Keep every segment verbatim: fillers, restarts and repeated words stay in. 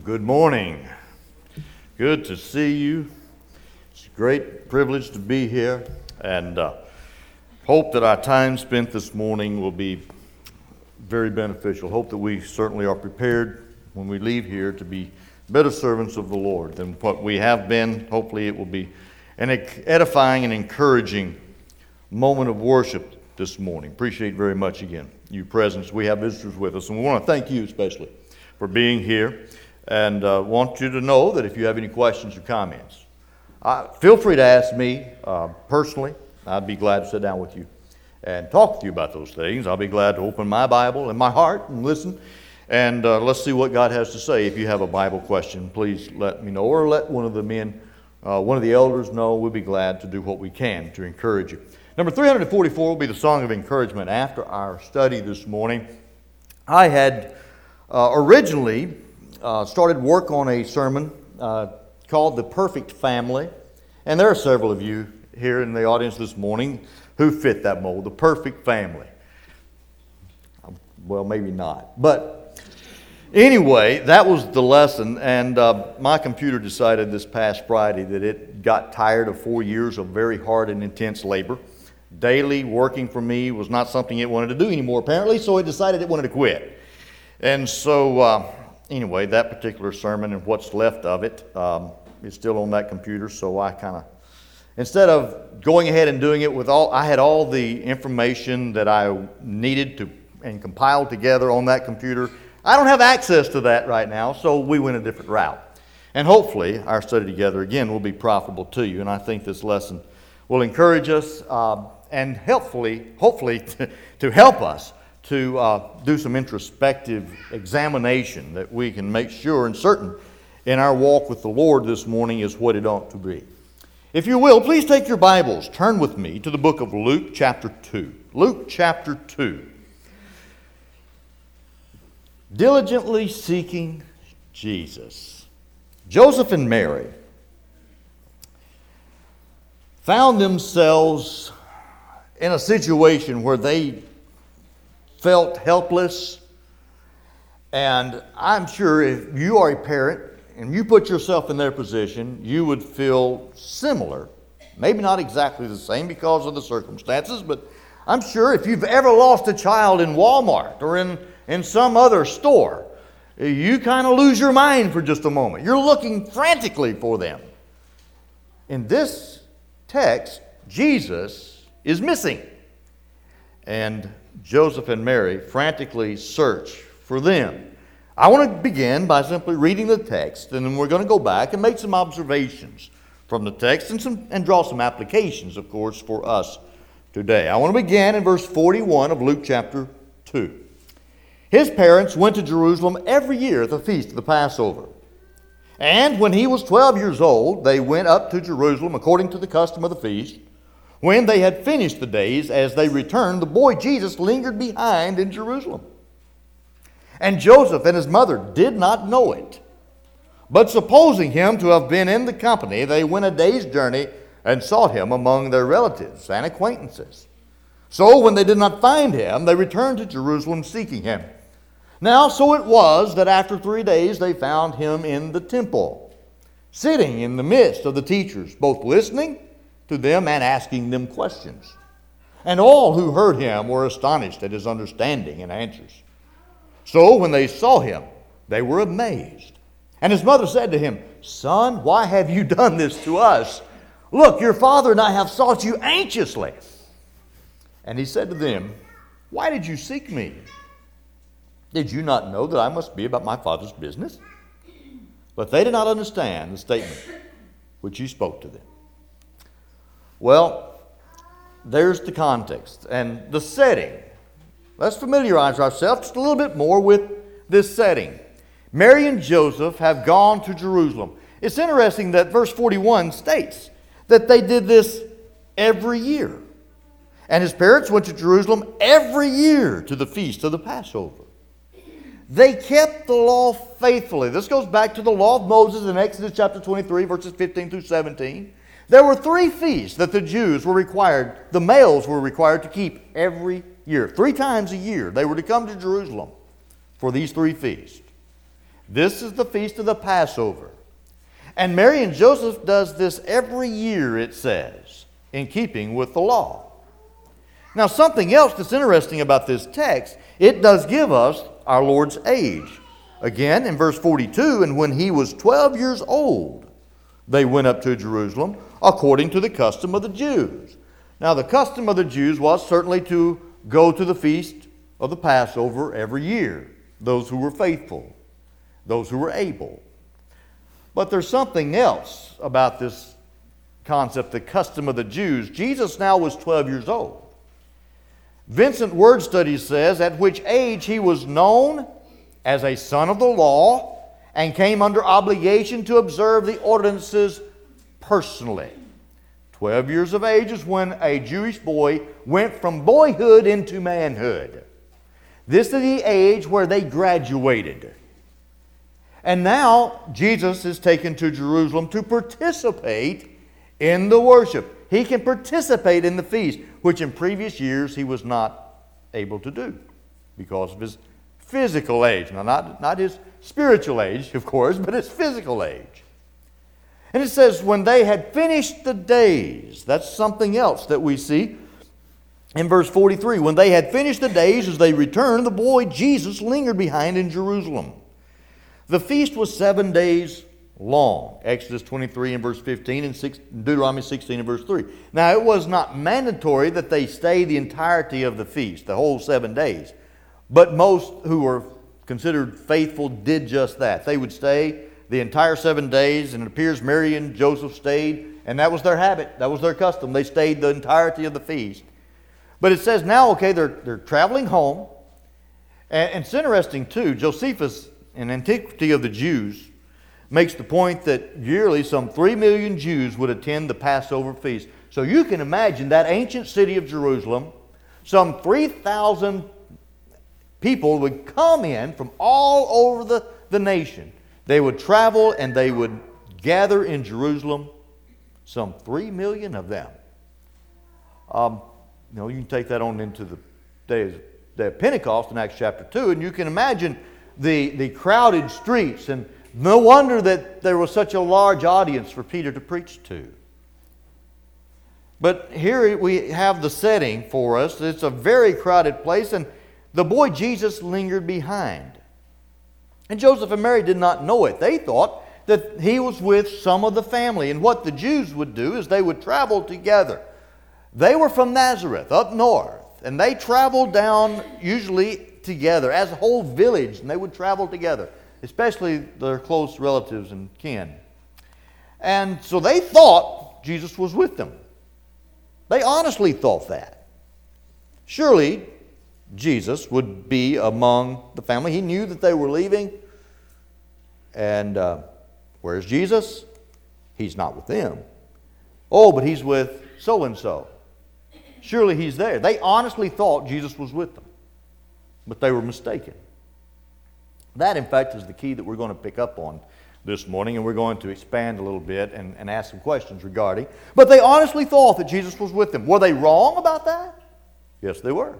Good morning. Good to see you. It's a great privilege to be here, and uh, hope that our time spent this morning will be very beneficial. Hope that we certainly are prepared when we leave here to be better servants of the Lord than what we have been. Hopefully it will be an edifying and encouraging moment of worship this morning. Appreciate very much again your presence. We have visitors with us, and we want to thank you especially for being here. And uh, want you to know that if you have any questions or comments, uh, feel free to ask me uh, personally. I'd be glad to sit down with you and talk with you about those things. I'll be glad to open my Bible and my heart and listen. And uh, let's see what God has to say. If you have a Bible question, please let me know, or let one of the men, uh, one of the elders know. We'll be glad to do what we can to encourage you. Number three hundred forty-four will be the song of encouragement. After our study this morning, I had uh, originally Uh, started work on a sermon uh, called The Perfect Family. And there are several of you here in the audience this morning who fit that mold, the perfect family. Well, maybe not. But anyway, that was the lesson. And uh, my computer decided this past Friday that it got tired of four years of very hard and intense labor. Daily working for me was not something it wanted to do anymore, apparently, so it decided it wanted to quit. And so... Uh, Anyway, that particular sermon and what's left of it um, is still on that computer, so I kind of, instead of going ahead and doing it with all, I had all the information that I needed to and compiled together on that computer. I don't have access to that right now, so we went a different route. And hopefully, our study together, again, will be profitable to you, and I think this lesson will encourage us uh, and helpfully, hopefully, to, to help us to uh, do some introspective examination that we can make sure and certain in our walk with the Lord this morning is what it ought to be. If you will, please take your Bibles, turn with me to the book of Luke chapter two. Luke chapter two. Diligently seeking Jesus. Joseph and Mary found themselves in a situation where they felt helpless, and I'm sure if you are a parent and you put yourself in their position, you would feel similar. Maybe not exactly the same because of the circumstances, but I'm sure if you've ever lost a child in Walmart or in, in some other store, you kind of lose your mind for just a moment. You're looking frantically for them. In this text, Jesus is missing. And Joseph and Mary frantically search for them. I want to begin by simply reading the text, and then we're going to go back and make some observations from the text and, some, and draw some applications, of course, for us today. I want to begin in verse forty-one of Luke chapter two. His parents went to Jerusalem every year at the feast of the Passover. And when he was twelve years old, they went up to Jerusalem according to the custom of the feast. When they had finished the days, as they returned, the boy Jesus lingered behind in Jerusalem. And Joseph and his mother did not know it. But supposing him to have been in the company, they went a day's journey and sought him among their relatives and acquaintances. So when they did not find him, they returned to Jerusalem seeking him. Now so it was that after three days they found him in the temple, sitting in the midst of the teachers, both listening to them and asking them questions. And all who heard him were astonished at his understanding and answers. So when they saw him, they were amazed. And his mother said to him, "Son, why have you done this to us? Look, your father and I have sought you anxiously." And he said to them, "Why did you seek me? Did you not know that I must be about my father's business?" But they did not understand the statement which he spoke to them. Well, there's the context and the setting. Let's familiarize ourselves just a little bit more with this setting. Mary and Joseph have gone to Jerusalem. It's interesting that verse forty-one states that they did this every year. And his parents went to Jerusalem every year to the feast of the Passover. They kept the law faithfully. This goes back to the law of Moses in Exodus chapter twenty-three, verses fifteen through seventeen. There were three feasts that the Jews were required, the males were required to keep every year. Three times a year they were to come to Jerusalem for these three feasts. This is the feast of the Passover. And Mary and Joseph does this every year, it says, in keeping with the law. Now, something else that's interesting about this text, it does give us our Lord's age. Again, in verse forty-two, and when he was twelve years old, they went up to Jerusalem according to the custom of the Jews. Now, the custom of the Jews was certainly to go to the feast of the Passover every year, those who were faithful, those who were able. But there's something else about this concept, the custom of the Jews. Jesus now was twelve years old. Vincent Word Study says at which age he was known as a son of the law and came under obligation to observe the ordinances personally. Twelve years of age is when a Jewish boy went from boyhood into manhood. This is the age where they graduated. And now Jesus is taken to Jerusalem to participate in the worship. He can participate in the feast, which in previous years he was not able to do because of his physical age. Now, not, not his spiritual age, of course, but his physical age. And it says, when they had finished the days, that's something else that we see in verse forty-three. When they had finished the days as they returned, the boy Jesus lingered behind in Jerusalem. The feast was seven days long. Exodus twenty-three and verse fifteen and Deuteronomy sixteen and verse three. Now, it was not mandatory that they stay the entirety of the feast, the whole seven days. But most who were considered faithful did just that. They would stay the entire seven days, and it appears Mary and Joseph stayed, and that was their habit. That was their custom. They stayed the entirety of the feast. But it says now, okay, they're, they're traveling home. And, and it's interesting, too. Josephus, in Antiquity of the Jews, makes the point that yearly some three million Jews would attend the Passover feast. So you can imagine that ancient city of Jerusalem, some three thousand people would come in from all over the, the nation. They would travel and they would gather in Jerusalem, some three million of them. Um, you know, you can take that on into the day, day of Pentecost in Acts chapter two, and you can imagine the, the crowded streets, and no wonder that there was such a large audience for Peter to preach to. But here we have the setting for us. It's a very crowded place, and the boy Jesus lingered behind. And Joseph and Mary did not know it. They thought that he was with some of the family. And what the Jews would do is they would travel together. They were from Nazareth, up north, and they traveled down usually together as a whole village, and they would travel together, especially their close relatives and kin. And so they thought Jesus was with them. They honestly thought that. Surely Jesus would be among the family. He knew that they were leaving. And uh, where's Jesus? He's not with them. Oh, but he's with so-and-so. Surely he's there. They honestly thought Jesus was with them. But they were mistaken. That, in fact, is the key that we're going to pick up on this morning, and we're going to expand a little bit and, and ask some questions regarding. But they honestly thought that Jesus was with them. Were they wrong about that? Yes, they were.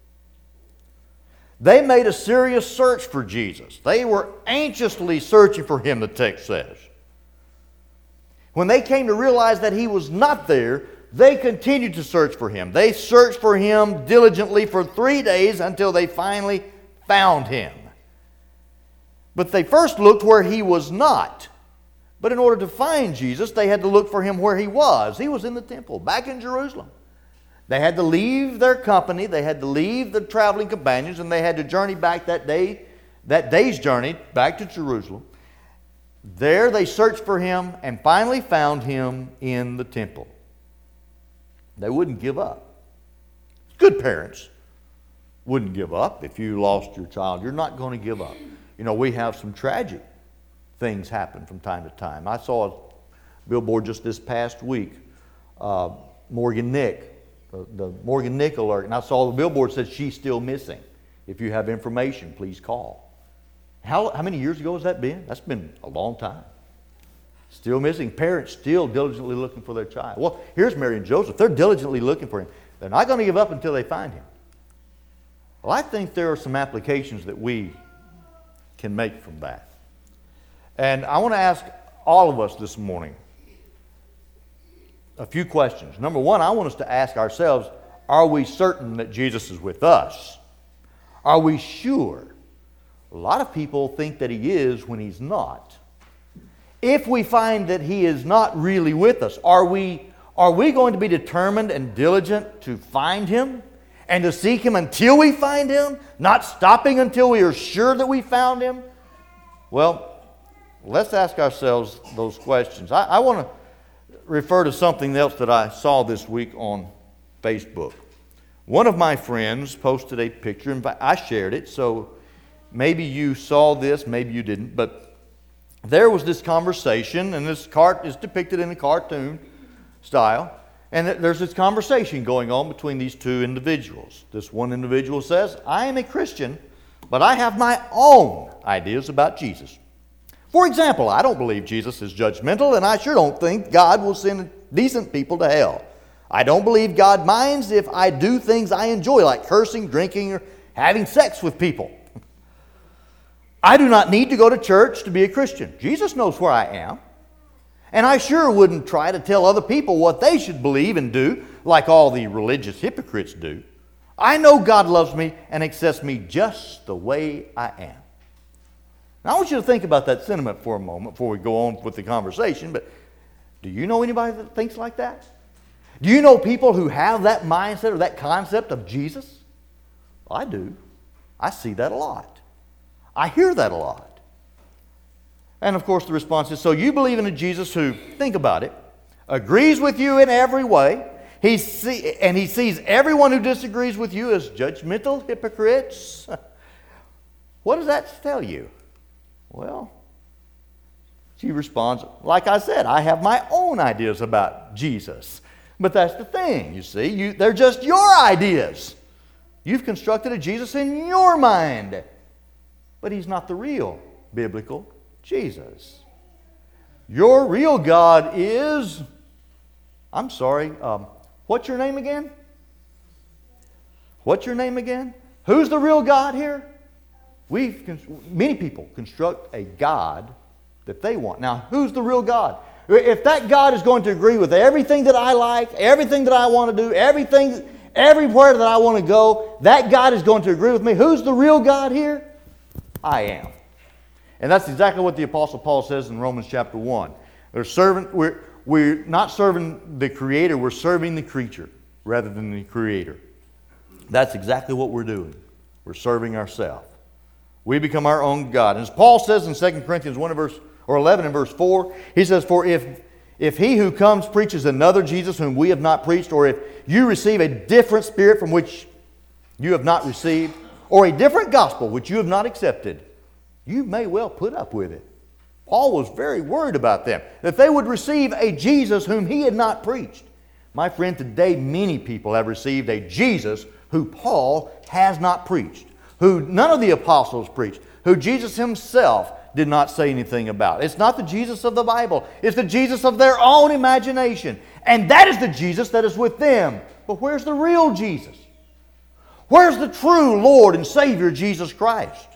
They made a serious search for Jesus. They were anxiously searching for him, the text says. When they came to realize that he was not there, they continued to search for him. They searched for him diligently for three days until they finally found him. But they first looked where he was not. But in order to find Jesus, they had to look for him where he was. He was in the temple, back in Jerusalem. They had to leave their company, they had to leave the traveling companions, and they had to journey back that day, that day's journey back to Jerusalem. There they searched for him and finally found him in the temple. They wouldn't give up. Good parents wouldn't give up. If you lost your child, you're not going to give up. You know, we have some tragic things happen from time to time. I saw a billboard just this past week, uh, Morgan Nick, the, the Morgan Nick alert, and I saw the billboard said she's still missing. If you have information, please call. How, how many years ago has that been? That's been a long time. Still missing. Parents still diligently looking for their child. Well, here's Mary and Joseph. They're diligently looking for him. They're not going to give up until they find him. Well, I think there are some applications that we can make from that. And I want to ask all of us this morning a few questions. Number one, I want us to ask ourselves, are we certain that Jesus is with us? Are we sure? A lot of people think that He is when He's not. If we find that He is not really with us, are we, are we going to be determined and diligent to find Him and to seek Him until we find Him, not stopping until we are sure that we found Him? Well, let's ask ourselves those questions. I, I want to refer to something else that I saw this week on Facebook. One of my friends posted a picture. In fact, I shared it, so maybe you saw this, maybe you didn't, but there was this conversation, and this cart is depicted in a cartoon style, and there's this conversation going on between these two individuals. This one individual says, I am a Christian, but I have my own ideas about Jesus. For example, I don't believe Jesus is judgmental, and I sure don't think God will send decent people to hell. I don't believe God minds if I do things I enjoy, like cursing, drinking, or having sex with people. I do not need to go to church to be a Christian. Jesus knows where I am. And I sure wouldn't try to tell other people what they should believe and do, like all the religious hypocrites do. I know God loves me and accepts me just the way I am. Now, I want you to think about that sentiment for a moment before we go on with the conversation, but do you know anybody that thinks like that? Do you know people who have that mindset or that concept of Jesus? I do. I see that a lot. I hear that a lot. And of course the response is, so you believe in a Jesus who, think about it, agrees with you in every way, he see, and he sees everyone who disagrees with you as judgmental hypocrites? What does that tell you? Well, she responds, like I said, I have my own ideas about Jesus. But that's the thing, you see. You, they're just your ideas. You've constructed a Jesus in your mind. But He's not the real biblical Jesus. Your real God is, I'm sorry, um, what's your name again? What's your name again? Who's the real God here? We've, many people construct a God that they want. Now, who's the real God? If that God is going to agree with everything that I like, everything that I want to do, everything, everywhere that I want to go, that God is going to agree with me. Who's the real God here? I am. And that's exactly what the Apostle Paul says in Romans chapter one. We're, serving, we're, we're not serving the Creator, we're serving the creature rather than the Creator. That's exactly what we're doing. We're serving ourselves. We become our own God. And as Paul says in Second Corinthians one verse or eleven and verse four, he says, for if, if he who comes preaches another Jesus whom we have not preached, or if you receive a different spirit from which you have not received, or a different gospel which you have not accepted, you may well put up with it. Paul was very worried about them, that they would receive a Jesus whom he had not preached. My friend, today many people have received a Jesus who Paul has not preached, who none of the apostles preached, who Jesus himself did not say anything about. It's not the Jesus of the Bible. It's the Jesus of their own imagination. And that is the Jesus that is with them. But where's the real Jesus? Where's the true Lord and Savior, Jesus Christ?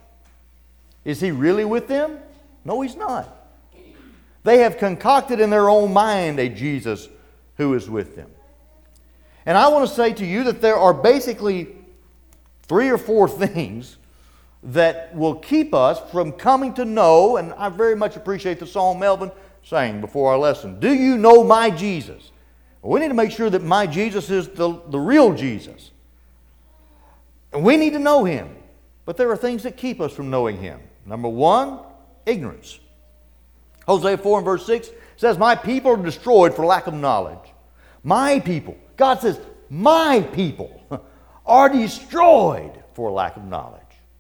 Is He really with them? No, He's not. They have concocted in their own mind a Jesus who is with them. And I want to say to you that there are basically three or four things that will keep us from coming to know, and I very much appreciate the song Melvin sang before our lesson, do you know my Jesus? Well, we need to make sure that my Jesus is the, the real Jesus. And we need to know Him. But there are things that keep us from knowing Him. Number one, ignorance. Hosea four and verse six says, my people are destroyed for lack of knowledge. My people. God says, my people are destroyed for lack of knowledge.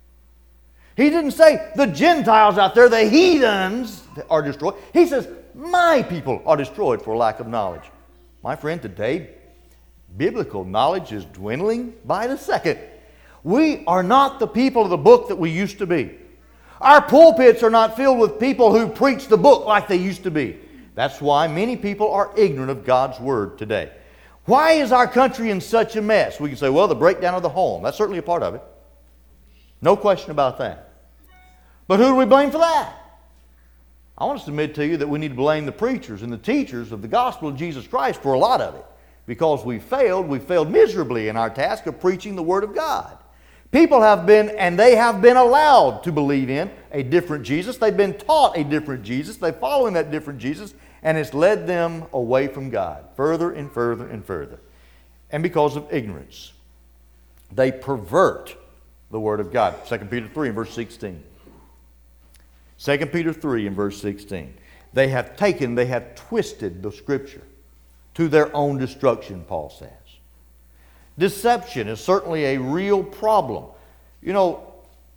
He didn't say the Gentiles out there, the heathens are destroyed. He says, my people are destroyed for lack of knowledge. My friend, today, biblical knowledge is dwindling by the second. We are not the people of the book that we used to be. Our pulpits are not filled with people who preach the book like they used to be. That's why many people are ignorant of God's Word today. Why is our country in such a mess? We can say, well, the breakdown of the home. That's certainly a part of it. No question about that. But who do we blame for that? I want to submit to you that we need to blame the preachers and the teachers of the gospel of Jesus Christ for a lot of it. Because we failed, we failed miserably in our task of preaching the Word of God. People have been, and they have been allowed to believe in a different Jesus. They've been taught a different Jesus. They're following that different Jesus, and it's led them away from God, further and further and further. And because of ignorance, they pervert the Word of God. Second Peter three and verse sixteen. Second Peter three and verse sixteen. They have taken, they have twisted the Scripture to their own destruction, Paul says. Deception is certainly a real problem. You know,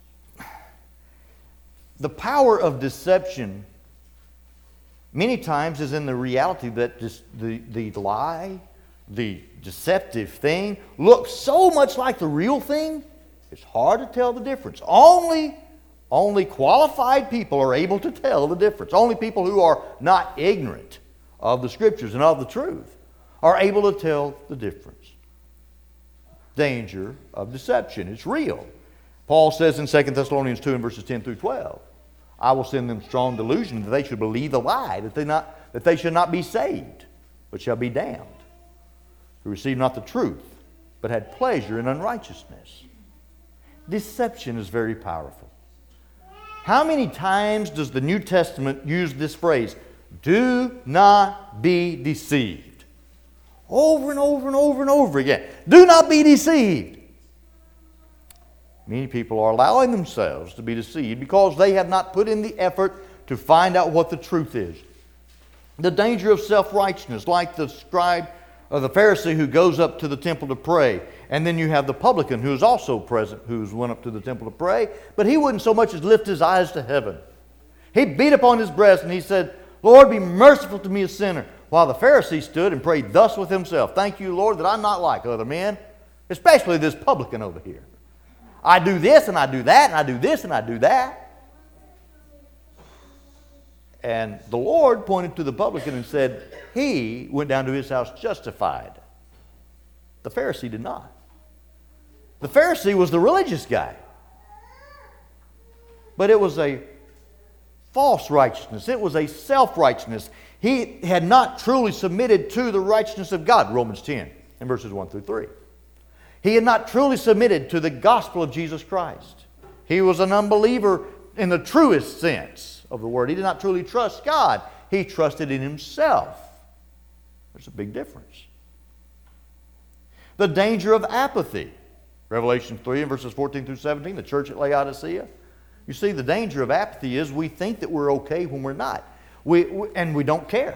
the power of deception many times is in the reality that this, the, the lie, the deceptive thing, looks so much like the real thing, it's hard to tell the difference. Only, only qualified people are able to tell the difference. Only people who are not ignorant of the Scriptures and of the truth are able to tell the difference. Danger of deception. It's real. Paul says in Second Thessalonians two and verses ten through twelve, I will send them strong delusion that they should believe a lie, that they, not, that they should not be saved, but shall be damned, who receive not the truth, but had pleasure in unrighteousness. Deception is very powerful. How many times does the New Testament use this phrase, do not be deceived? Over and over and over and over again. Do not be deceived. Many people are allowing themselves to be deceived because they have not put in the effort to find out what the truth is. The danger of self-righteousness, like the scribe or the Pharisee who goes up to the temple to pray, and then you have the publican who is also present, who went up to the temple to pray, but he wouldn't so much as lift his eyes to heaven. He beat upon his breast and he said, Lord, be merciful to me, a sinner. While the Pharisee stood and prayed thus with himself, thank you, Lord, that I'm not like other men, especially this publican over here. I do this and I do that and I do this and I do that. And the Lord pointed to the publican and said, he went down to his house justified. The Pharisee did not. The Pharisee was the religious guy. But it was a false righteousness. It was a self-righteousness. He had not truly submitted to the righteousness of God, Romans ten, in verses one through three. He had not truly submitted to the gospel of Jesus Christ. He was an unbeliever in the truest sense of the word. He did not truly trust God. He trusted in himself. There's a big difference. The danger of apathy. Revelation three and verses fourteen through seventeen, the church at Laodicea. You see, the danger of apathy is we think that we're okay when we're not. We, we, and we don't care.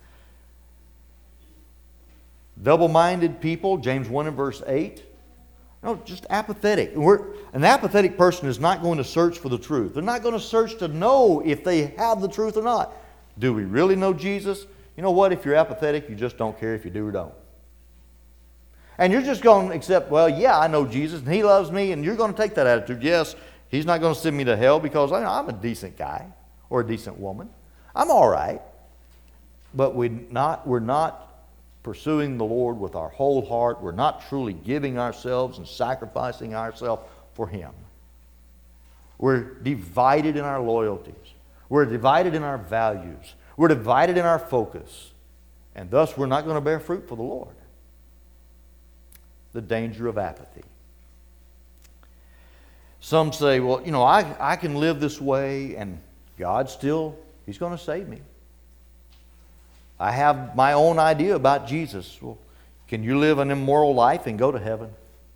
Double-minded people, James one and verse eight. No, just apathetic. We're, an apathetic person is not going to search for the truth. They're not going to search to know if they have the truth or not. Do we really know Jesus? You know what? If you're apathetic, you just don't care if you do or don't. And you're just going to accept, well, yeah, I know Jesus and He loves me, and you're going to take that attitude. Yes, He's not going to send me to hell because I'm a decent guy or a decent woman. I'm all right. But we not, we're not pursuing the Lord with our whole heart. We're not truly giving ourselves and sacrificing ourselves for Him. We're divided in our loyalties. We're divided in our values. We're divided in our focus. And thus we're not going to bear fruit for the Lord. The danger of apathy. Some say, well, you know, I, I can live this way and God still, He's going to save me. I have my own idea about Jesus. Well, can you live an immoral life and go to heaven?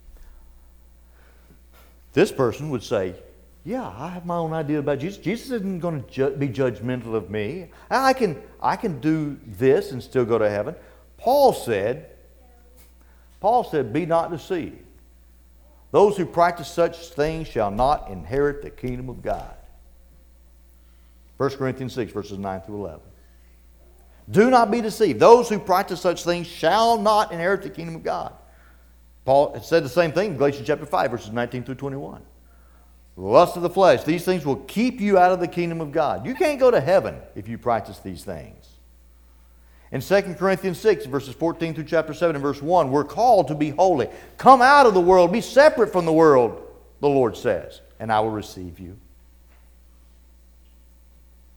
This person would say, yeah, I have my own idea about Jesus. Jesus isn't going to ju- be judgmental of me. I can, I can do this and still go to heaven. Paul said, Paul said, be not deceived. Those who practice such things shall not inherit the kingdom of God. First Corinthians six, verses nine through eleven. Do not be deceived. Those who practice such things shall not inherit the kingdom of God. Paul said the same thing in Galatians chapter five, verses nineteen through twenty-one. The lust of the flesh, these things will keep you out of the kingdom of God. You can't go to heaven if you practice these things. In Second Corinthians six, verses fourteen through chapter seven and verse one, we're called to be holy. Come out of the world, be separate from the world, the Lord says, and I will receive you.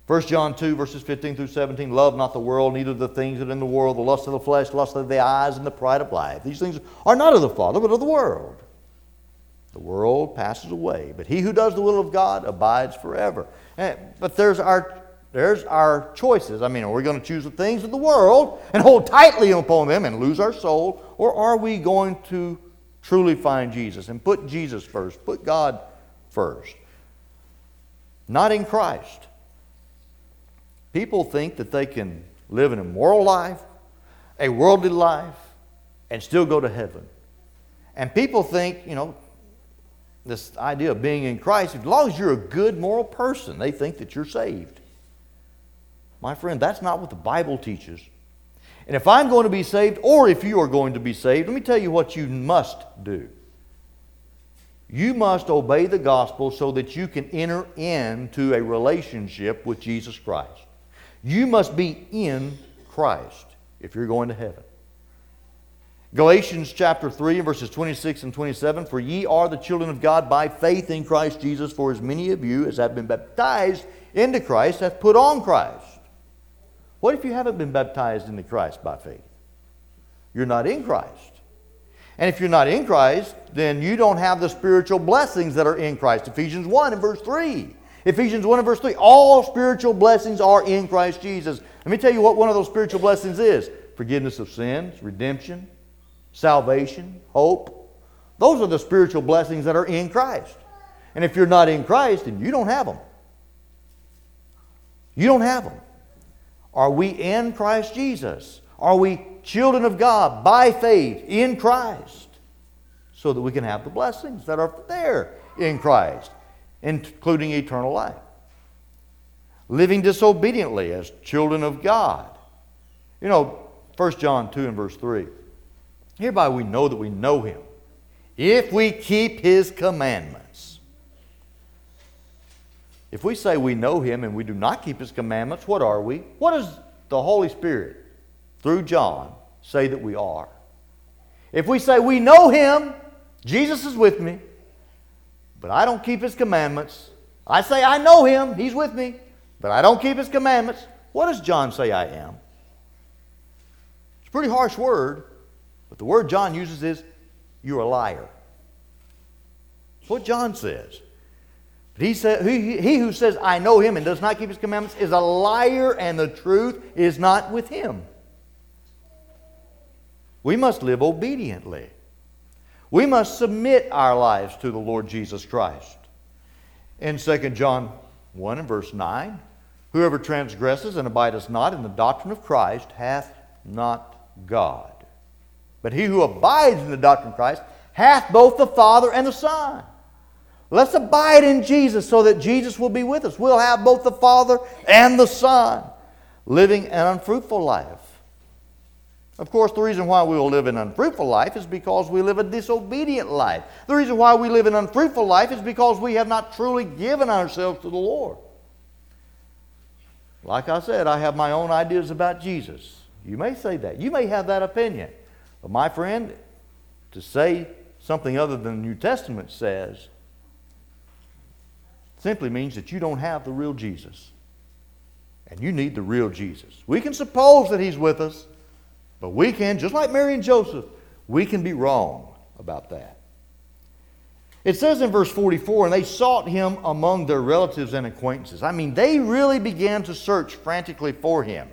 First John two, verses fifteen through seventeen, love not the world, neither the things that are in the world, the lust of the flesh, lust of the eyes, and the pride of life. These things are not of the Father, but of the world. The world passes away, but he who does the will of God abides forever. But there's our, there's our choices. I mean, are we going to choose the things of the world and hold tightly upon them and lose our soul? Or are we going to truly find Jesus and put Jesus first, put God first? Not in Christ. People think that they can live an immoral life, a worldly life, and still go to heaven. And people think, you know, this idea of being in Christ, as long as you're a good moral person, they think that you're saved. My friend, that's not what the Bible teaches. And if I'm going to be saved, or if you are going to be saved, let me tell you what you must do. You must obey the gospel so that you can enter into a relationship with Jesus Christ. You must be in Christ if you're going to heaven. Galatians chapter three, verses twenty-six and twenty-seven, for ye are the children of God by faith in Christ Jesus, for as many of you as have been baptized into Christ hath put on Christ. What if you haven't been baptized into Christ by faith? You're not in Christ. And if you're not in Christ, then you don't have the spiritual blessings that are in Christ. Ephesians one and verse three. Ephesians one and verse three. All spiritual blessings are in Christ Jesus. Let me tell you what one of those spiritual blessings is. Forgiveness of sins, redemption, salvation, hope. Those are the spiritual blessings that are in Christ. And if you're not in Christ, then you don't have them. You don't have them. Are we in Christ Jesus? Are we children of God by faith in Christ? So that we can have the blessings that are there in Christ, including eternal life. Living disobediently as children of God. You know, First John two and verse three. Hereby we know that we know Him, if we keep His commandments. If we say we know Him and we do not keep His commandments, what are we? What does the Holy Spirit, through John, say that we are? If we say we know Him, Jesus is with me, but I don't keep His commandments. I say I know Him, He's with me, but I don't keep His commandments. What does John say I am? It's a pretty harsh word, but the word John uses is, you're a liar. That's what John says. But he, said, he, he who says, I know Him and does not keep His commandments is a liar, and the truth is not with him. We must live obediently. We must submit our lives to the Lord Jesus Christ. In Second John one and verse nine, whoever transgresses and abideth not in the doctrine of Christ hath not God. But he who abides in the doctrine of Christ hath both the Father and the Son. Let's abide in Jesus so that Jesus will be with us. We'll have both the Father and the Son, living an unfruitful life. Of course, the reason why we will live an unfruitful life is because we live a disobedient life. The reason why we live an unfruitful life is because we have not truly given ourselves to the Lord. Like I said, I have my own ideas about Jesus. You may say that. You may have that opinion. But my friend, to say something other than the New Testament says simply means that you don't have the real Jesus. And you need the real Jesus. We can suppose that He's with us, but we can, just like Mary and Joseph, we can be wrong about that. It says in verse forty-four, and they sought Him among their relatives and acquaintances. I mean, they really began to search frantically for Him.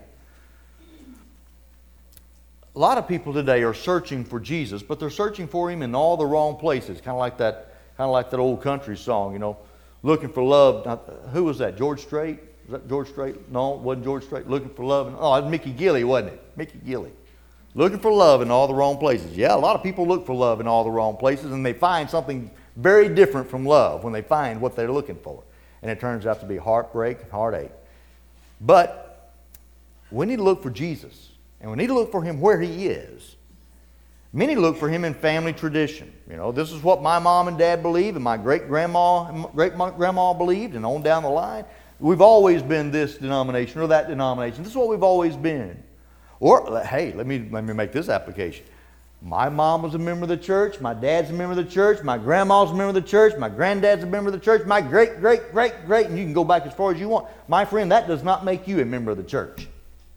A lot of people today are searching for Jesus, but they're searching for Him in all the wrong places. Kind of like that, kind of like that old country song, you know, looking for love. Now, who was that? George Strait? Was that George Strait? No, it wasn't George Strait. Looking for love. Oh, it was Mickey Gilley, wasn't it? Mickey Gilley. Looking for love in all the wrong places. Yeah, a lot of people look for love in all the wrong places, and they find something very different from love when they find what they're looking for. And it turns out to be heartbreak and heartache. But we need to look for Jesus. And we need to look for Him where He is. Many look for Him in family tradition. You know, this is what my mom and dad believed, and my great-grandma and great-grandma believed, and on down the line. We've always been this denomination or that denomination. This is what we've always been. Or, hey, let me, let me make this application. My mom was a member of the church. My dad's a member of the church. My grandma's a member of the church. My granddad's a member of the church. My great, great, great, great, and you can go back as far as you want. My friend, that does not make you a member of the church.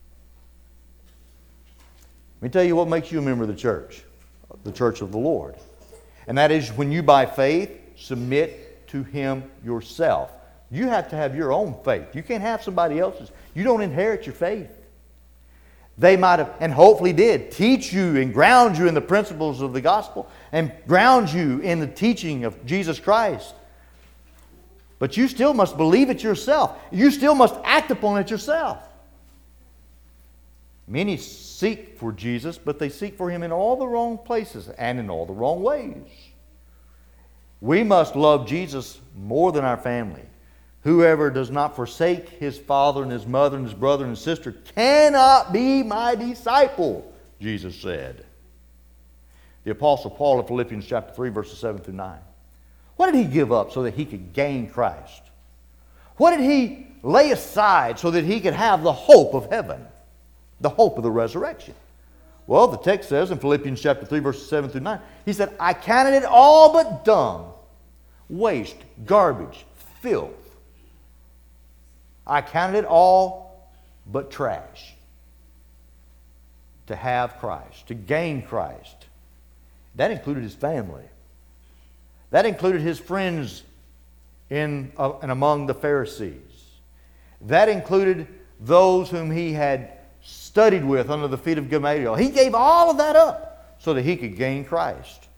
Let me tell you what makes you a member of the church, the church of the Lord. And that is when you, by faith, submit to Him yourself. You have to have your own faith. You can't have somebody else's. You don't inherit your faith. They might have, and hopefully did, teach you and ground you in the principles of the gospel and ground you in the teaching of Jesus Christ. But you still must believe it yourself. You still must act upon it yourself. Many seek for Jesus, but they seek for Him in all the wrong places and in all the wrong ways. We must love Jesus more than our family. Whoever does not forsake his father and his mother and his brother and his sister cannot be my disciple, Jesus said. The Apostle Paul in Philippians chapter three, verses seven through nine. What did he give up so that he could gain Christ? What did he lay aside so that he could have the hope of heaven? The hope of the resurrection. Well, the text says in Philippians chapter three, verses seven through nine, he said, I counted it all but dung, waste, garbage, filth. I counted it all but trash to have Christ, to gain Christ. That included his family. That included his friends in uh, and among the Pharisees. That included those whom he had studied with under the feet of Gamaliel. He gave all of that up so that he could gain Christ.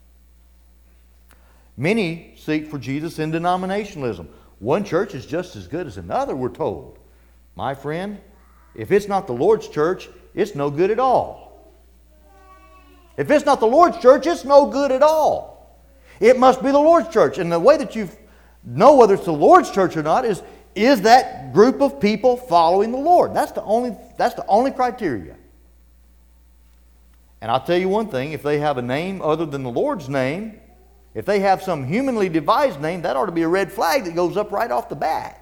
Many seek for Jesus in denominationalism. One church is just as good as another, we're told. My friend, if it's not the Lord's church, it's no good at all. If it's not the Lord's church, it's no good at all. It must be the Lord's church. And the way that you know whether it's the Lord's church or not is, is that group of people following the Lord. That's the only, that's the only criteria. And I'll tell you one thing, if they have a name other than the Lord's name, if they have some humanly devised name, that ought to be a red flag that goes up right off the bat.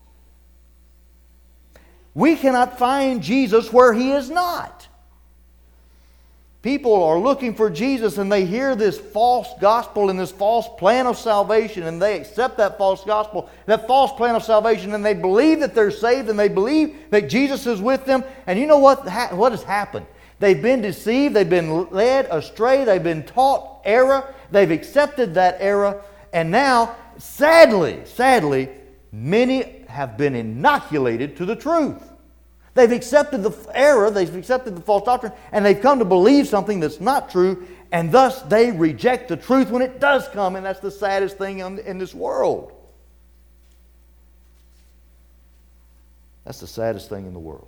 We cannot find Jesus where He is not. People are looking for Jesus and they hear this false gospel and this false plan of salvation, and they accept that false gospel, that false plan of salvation, and they believe that they're saved and they believe that Jesus is with them. And you know what, what has happened? They've been deceived, they've been led astray, they've been taught error, they've accepted that error, and now, sadly, sadly, many have been inoculated to the truth. They've accepted the error, they've accepted the false doctrine, and they've come to believe something that's not true, and thus they reject the truth when it does come, and that's the saddest thing in, in this world. That's the saddest thing in the world.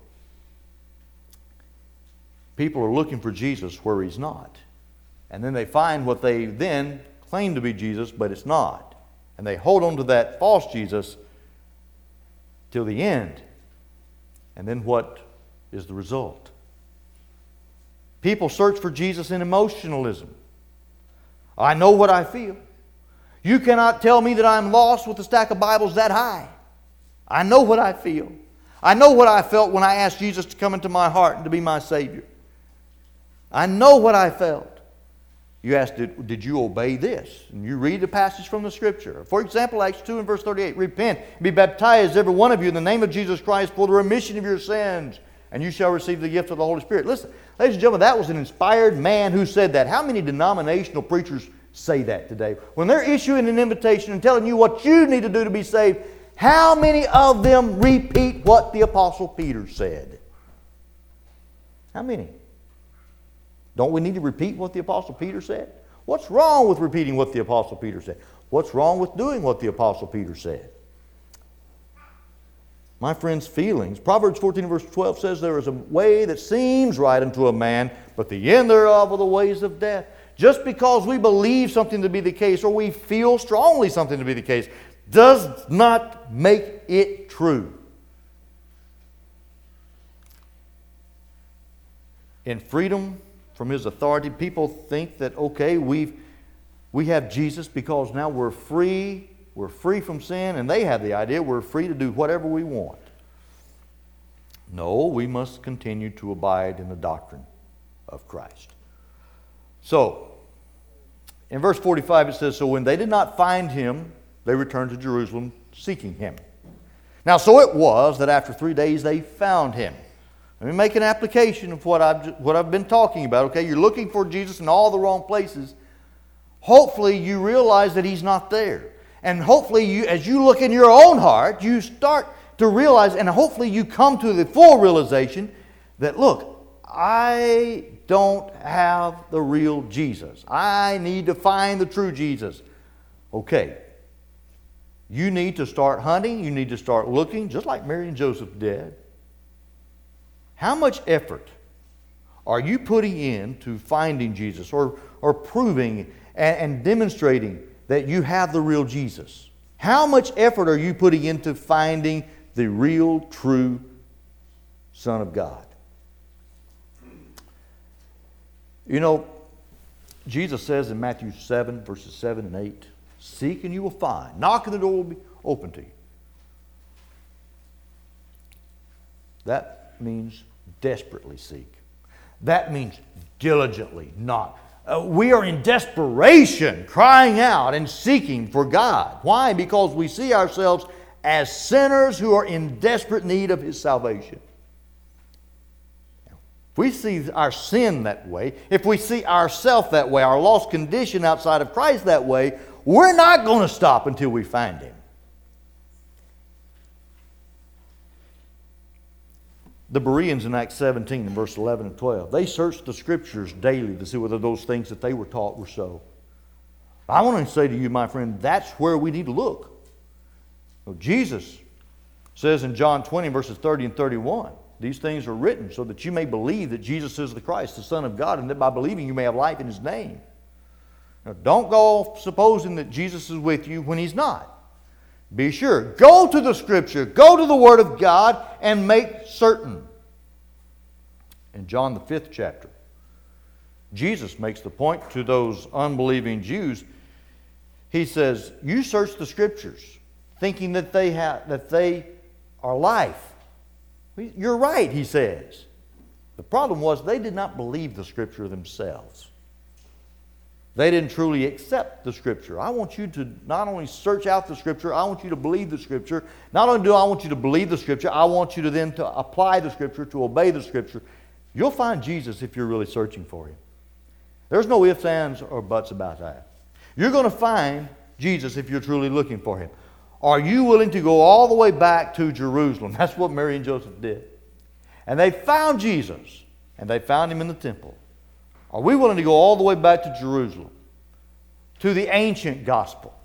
People are looking for Jesus where He's not. And then they find what they then claim to be Jesus, but it's not. And they hold on to that false Jesus till the end. And then what is the result? People search for Jesus in emotionalism. I know what I feel. You cannot tell me that I'm lost with a stack of Bibles that high. I know what I feel. I know what I felt when I asked Jesus to come into my heart and to be my Savior. I know what I felt. You ask, did, did you obey this? And you read the passage from the Scripture. For example, Acts two and verse thirty-eight. Repent and be baptized, every one of you, in the name of Jesus Christ for the remission of your sins, and you shall receive the gift of the Holy Spirit. Listen, ladies and gentlemen, that was an inspired man who said that. How many denominational preachers say that today? When they're issuing an invitation and telling you what you need to do to be saved, how many of them repeat what the Apostle Peter said? How many? Don't we need to repeat what the Apostle Peter said? What's wrong with repeating what the Apostle Peter said? What's wrong with doing what the Apostle Peter said? My friends, feelings. Proverbs fourteen verse twelve says, there is a way that seems right unto a man, but the end thereof are the ways of death. Just because we believe something to be the case, or we feel strongly something to be the case, does not make it true. In freedom from His authority, people think that, okay, we've, we have Jesus because now we're free, we're free from sin, and they have the idea we're free to do whatever we want. No, we must continue to abide in the doctrine of Christ. So, in verse forty-five it says, so when they did not find him, they returned to Jerusalem seeking him. Now, so it was that after three days they found him. Let me make an application of what I've, what I've been talking about. Okay, you're looking for Jesus in all the wrong places. Hopefully you realize that he's not there. And hopefully you, as you look in your own heart, you start to realize, and hopefully you come to the full realization that, look, I don't have the real Jesus. I need to find the true Jesus. Okay. You need to start hunting. You need to start looking, just like Mary and Joseph did. How much effort are you putting in to finding Jesus or, or proving and, and demonstrating that you have the real Jesus? How much effort are you putting into finding the real, true Son of God? You know, Jesus says in Matthew seven, verses seven and eight, seek and you will find. Knock and the door will be open to you. That means desperately seek. That means diligently knock. Uh, we are in desperation, crying out and seeking for God. Why? Because we see ourselves as sinners who are in desperate need of His salvation. If we see our sin that way, if we see ourselves that way, our lost condition outside of Christ that way, we're not going to stop until we find Him. The Bereans in Acts seventeen, in verse eleven and twelve, they searched the Scriptures daily to see whether those things that they were taught were so. I want to say to you, my friend, that's where we need to look. Well, Jesus says in John twenty, verses thirty and thirty-one, these things are written so that you may believe that Jesus is the Christ, the Son of God, and that by believing you may have life in His name. Now, don't go supposing that Jesus is with you when He's not. Be sure. Go to the Scripture. Go to the Word of God and make certain. In John the fifth chapter, Jesus makes the point to those unbelieving Jews. He says, you search the Scriptures thinking that they, have, that they are life. You're right, he says. The problem was they did not believe the Scripture themselves. They didn't truly accept the Scripture. I want you to not only search out the Scripture, I want you to believe the Scripture. Not only do I want you to believe the Scripture, I want you to then to apply the Scripture, to obey the Scripture. You'll find Jesus if you're really searching for Him. There's no ifs, ands, or buts about that. You're going to find Jesus if you're truly looking for Him. Are you willing to go all the way back to Jerusalem? That's what Mary and Joseph did. And they found Jesus, and they found Him in the temple. Are we willing to go all the way back to Jerusalem, to the ancient gospel,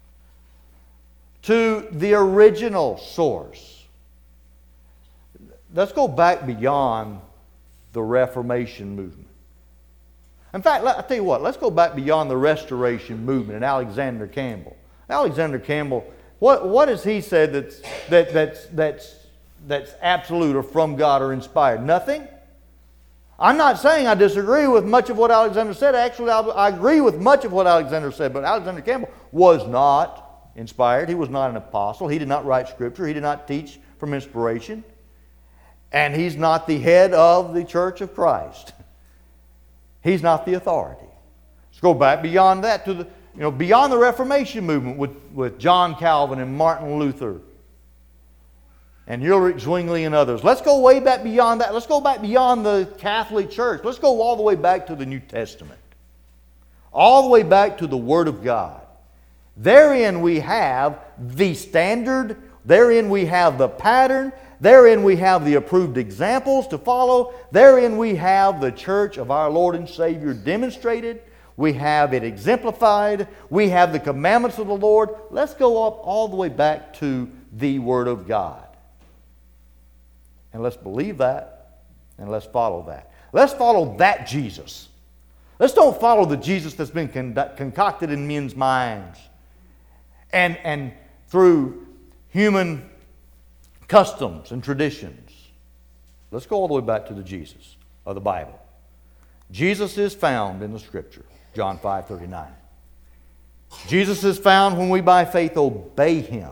to the original source? Let's go back beyond the Reformation movement. In fact, I'll tell you what, let's go back beyond the Restoration movement and Alexander Campbell. Alexander Campbell, what, what has he said that's, that, that's, that's, that's absolute or from God or inspired? Nothing? I'm not saying I disagree with much of what Alexander said. Actually, I, I agree with much of what Alexander said. But Alexander Campbell was not inspired. He was not an apostle. He did not write Scripture. He did not teach from inspiration. And he's not the head of the Church of Christ. He's not the authority. Let's go back beyond that to the, you know, beyond the Reformation movement with, with John Calvin and Martin Luther and Ulrich Zwingli and others. Let's go way back beyond that. Let's go back beyond the Catholic Church. Let's go all the way back to the New Testament. All the way back to the Word of God. Therein we have the standard. Therein we have the pattern. Therein we have the approved examples to follow. Therein we have the church of our Lord and Savior demonstrated. We have it exemplified. We have the commandments of the Lord. Let's go up all the way back to the Word of God. And let's believe that, and let's follow that. Let's follow that Jesus. Let's don't follow the Jesus that's been concocted in men's minds and, and through human customs and traditions. Let's go all the way back to the Jesus of the Bible. Jesus is found in the Scripture, John five thirty-nine. Jesus is found when we by faith obey Him.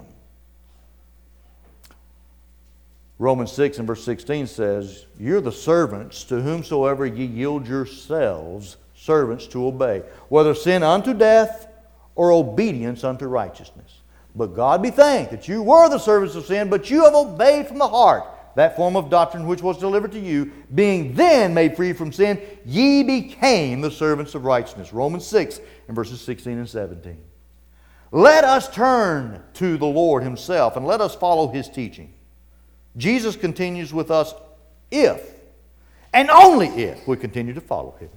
Romans six and verse sixteen says, you're the servants to whomsoever ye yield yourselves servants to obey, whether sin unto death or obedience unto righteousness. But God be thanked that you were the servants of sin, but you have obeyed from the heart that form of doctrine which was delivered to you. Being then made free from sin, ye became the servants of righteousness. Romans six and verses sixteen and seventeen. Let us turn to the Lord Himself and let us follow His teaching. Jesus continues with us if, and only if, we continue to follow Him.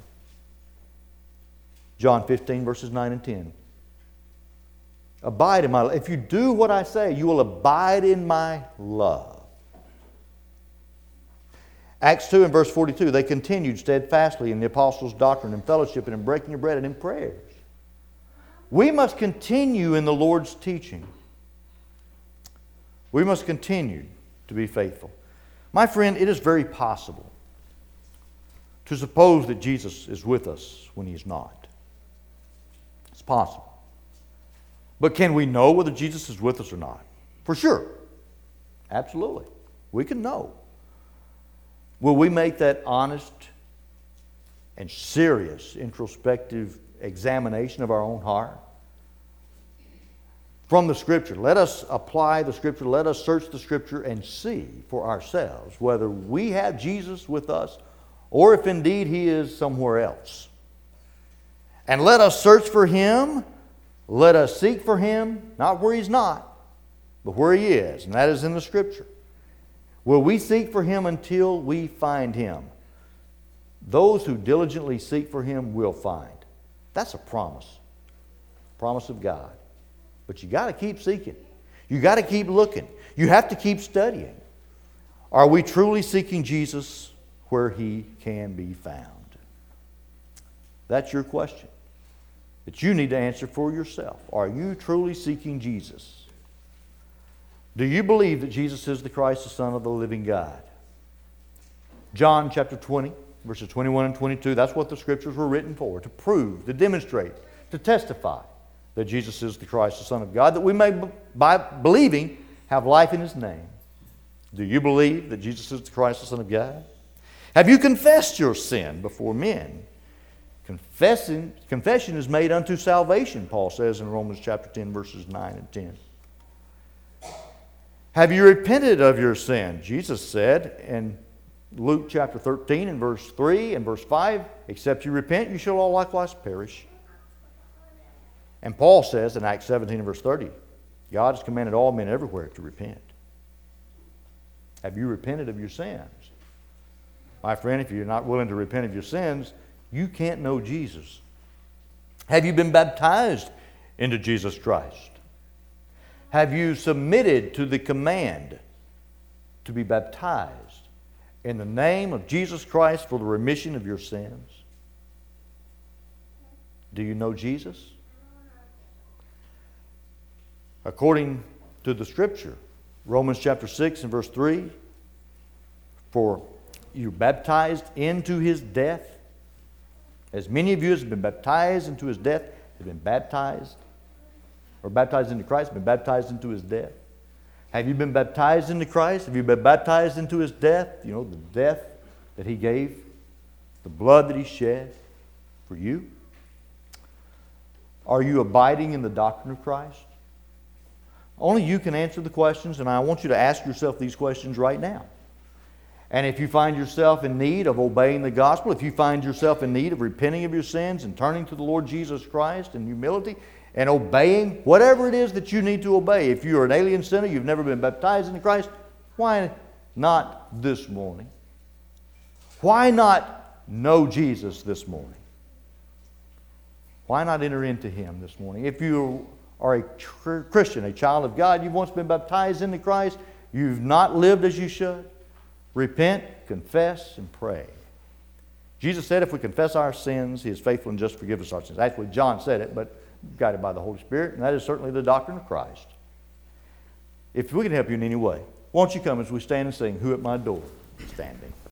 John fifteen verses nine and ten. Abide in my love. If you do what I say, you will abide in my love. Acts two and verse forty-two, they continued steadfastly in the apostles' doctrine and fellowship and in breaking of bread and in prayers. We must continue in the Lord's teaching. We must continue to be faithful. My friend, it is very possible to suppose that Jesus is with us when He's not. It's possible. But can we know whether Jesus is with us or not? For sure. Absolutely. We can know. Will we make that honest and serious introspective examination of our own heart? From the Scripture, let us apply the Scripture, let us search the Scripture and see for ourselves whether we have Jesus with us or if indeed He is somewhere else. And let us search for Him, let us seek for Him, not where He's not, but where He is, and that is in the Scripture. Will we seek for Him until we find Him? Those who diligently seek for Him will find. That's a promise. Promise of God. But you got to keep seeking. You got to keep looking. You have to keep studying. Are we truly seeking Jesus where He can be found? That's your question that you need to answer for yourself. Are you truly seeking Jesus? Do you believe that Jesus is the Christ, the Son of the living God? John chapter twenty, verses twenty-one and twenty-two, that's what the Scriptures were written for, to prove, to demonstrate, to testify that Jesus is the Christ, the Son of God, that we may, by believing, have life in His name. Do you believe that Jesus is the Christ, the Son of God? Have you confessed your sin before men? Confessing, confession is made unto salvation, Paul says in Romans chapter ten, verses nine and ten. Have you repented of your sin? Jesus said in Luke chapter thirteen and verse three and verse five, except you repent, you shall all likewise perish. And Paul says in Acts seventeen and verse thirty, God has commanded all men everywhere to repent. Have you repented of your sins? My friend, if you're not willing to repent of your sins, you can't know Jesus. Have you been baptized into Jesus Christ? Have you submitted to the command to be baptized in the name of Jesus Christ for the remission of your sins? Do you know Jesus? According to the Scripture, Romans chapter six and verse three, for you baptized into His death. As many of you as have been baptized into His death have been baptized, or baptized into Christ, been baptized into His death. Have you been baptized into Christ? Have you been baptized into His death? You know, the death that He gave, the blood that He shed for you. Are you abiding in the doctrine of Christ? Only you can answer the questions, and I want you to ask yourself these questions right now. And if you find yourself in need of obeying the gospel, if you find yourself in need of repenting of your sins and turning to the Lord Jesus Christ in humility and obeying whatever it is that you need to obey, if you're an alien sinner, you've never been baptized into Christ, why not this morning? Why not know Jesus this morning? Why not enter into Him this morning? If you are a Christian, a child of God, you've once been baptized into Christ, you've not lived as you should, repent, confess, and pray. Jesus said if we confess our sins, He is faithful and just to forgive us our sins. Actually, John said it, but guided by the Holy Spirit, and that is certainly the doctrine of Christ. If we can help you in any way, won't you come as we stand and sing, Who at My Door? Standing.